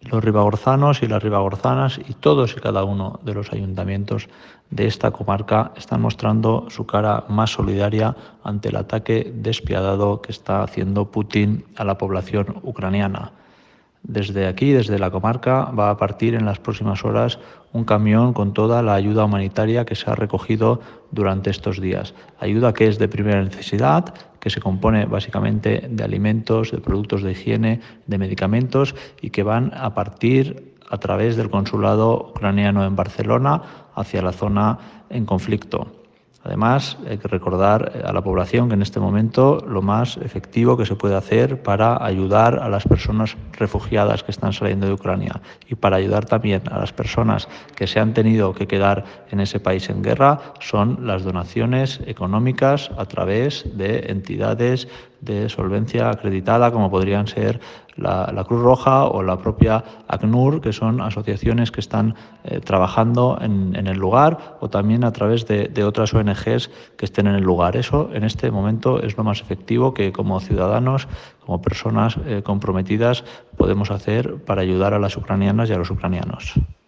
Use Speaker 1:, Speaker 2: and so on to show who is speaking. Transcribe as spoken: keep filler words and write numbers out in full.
Speaker 1: Los ribagorzanos y las ribagorzanas y todos y cada uno de los ayuntamientos de esta comarca están mostrando su cara más solidaria ante el ataque despiadado que está haciendo Putin a la población ucraniana. Desde aquí, desde la comarca, va a partir en las próximas horas un camión con toda la ayuda humanitaria que se ha recogido durante estos días. Ayuda que es de primera necesidad, que se compone básicamente de alimentos, de productos de higiene, de medicamentos y que van a partir a través del consulado ucraniano en Barcelona hacia la zona en conflicto. Además, hay que recordar a la población que en este momento lo más efectivo que se puede hacer para ayudar a las personas refugiadas que están saliendo de Ucrania y para ayudar también a las personas que se han tenido que quedar en ese país en guerra son las donaciones económicas a través de entidades de solvencia acreditada como podrían ser la, la Cruz Roja o la propia ACNUR, que son asociaciones que están eh, trabajando en, en el lugar, o también a través de, de otras O N Ges que estén en el lugar. Eso en este momento es lo más efectivo que como ciudadanos, como personas eh, comprometidas podemos hacer para ayudar a las ucranianas y a los ucranianos.